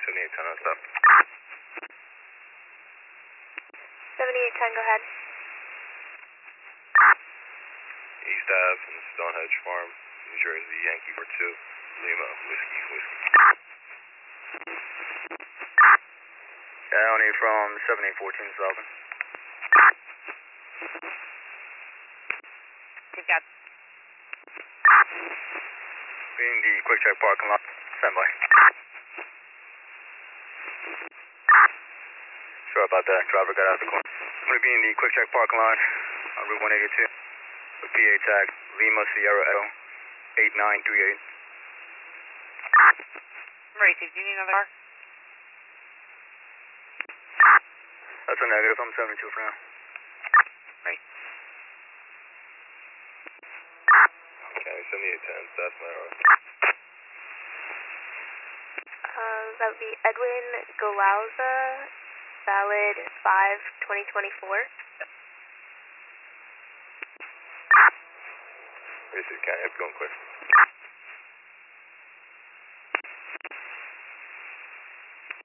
7810 on stop. 7810, go ahead. East Ave from Stonehenge Farm, New Jersey, Yankee for 2, Lima, whiskey. County from 7814 Southern. You've got Being the quick check parking lot, standby. Sorry about that, driver got out of the corner. I'm going to be in the quick check parking lot on Route 182 with PA tag Lima Sierra Echo 8938. Maurice, do you need another car? That's a negative, I'm 72 for now. Right. Okay, 7810, that's my road. That would be Edwin Galauza, valid 5/2024. Basically, can't have going quick.